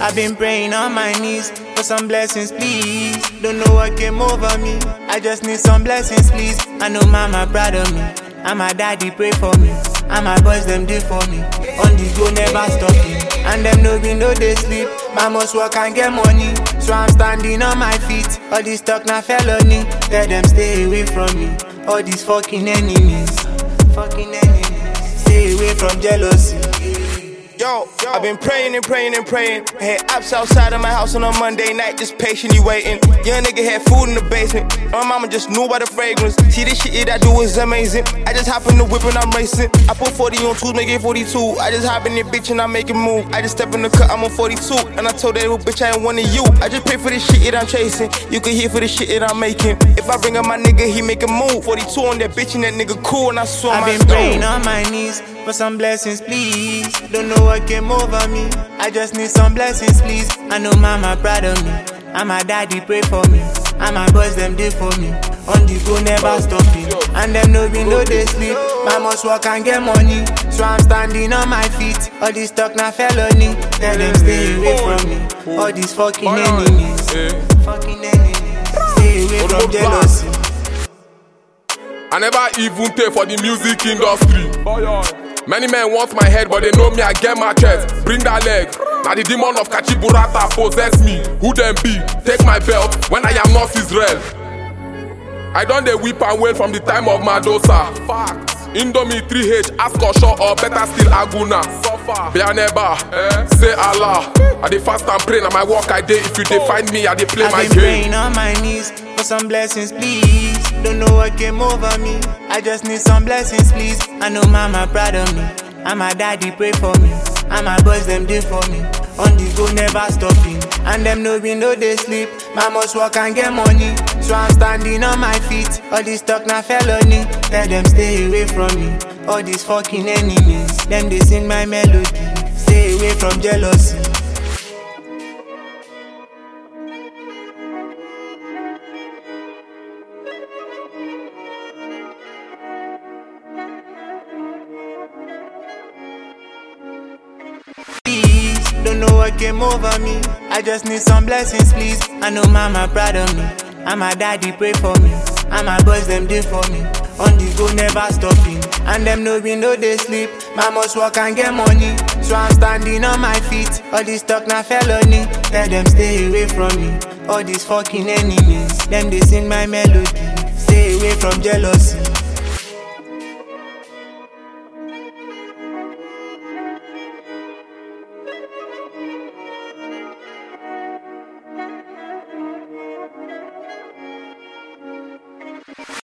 I've been praying on my knees for some blessings, please. Don't know what came over me, I just need some blessings, please. I know mama proud of me, and my daddy pray for me, and my boys them do for me. On the go never stopping, and them no be no they sleep. Man must work and get money, so I'm standing on my feet. All this talk na felony, tell them stay away from me. All these fucking enemies, stay away from jealousy. Yo, I've been praying and praying and praying. I had apps outside of my house on a Monday night, just patiently waiting. Young nigga had food in the basement. My mama just knew by the fragrance. See, this shit I do is amazing. I just hop in the whip and I'm racing. I put 40 on 2s, make it 42. I just hop in the bitch and I make it move. I just step in the cut, I'm on 42. And I told that little bitch I ain't one of you. I just pay for this shit that I'm chasing. You can hear for the shit that I'm making. If I bring up my nigga, he make a move. 42 on that bitch and that nigga cool, and I saw my I've been praying on my knees for some blessings, please. Don't know what came over me, I just need some blessings, please. I know mama proud of me, and my daddy pray for me, and my boys them do for me. On the go never stopping, and them no be no they sleep. Man must work and get money, so I'm standing on my feet. All this talk na felony, tell them stay away from me. All these fucking enemies, stay away from jealousy. I never even pay for the music industry. Many men want my head, but they know me, I get my chest. Bring that leg. Now the demon of Kachiburata possess me. Who them be? Take my belt when I am not Israel. I done the whip and wail from the time of Madosa. Facts. Indomie 3H, ask or short or better still Aguna. Bianeba, say Allah. I dey fast and pray, now my walk I dey. If you dey find me, I dey play my game. I've been praying on my knees for some blessings, please. Don't know what came over me, I just need some blessings, please. I know mama proud of me, and my daddy pray for me, and my boys them do for me. On the go never stopping, and them no be no they sleep. Man must work and get money, so I'm standing on my feet. All this talk na felony, tell them stay away from me. All these fucking enemies, them they sing my melody. Stay away from jealousy. Don't know what came over me, I just need some blessings, please. I know mama proud of me, and my daddy pray for me, and my boys them do for me. On the go never stopping, and them no be no they sleep. Man must work and get money, so I'm standing on my feet. All this talk na felony, tell them stay away from me. All these fucking enemies, them they sing my melody. Stay away from jealousy.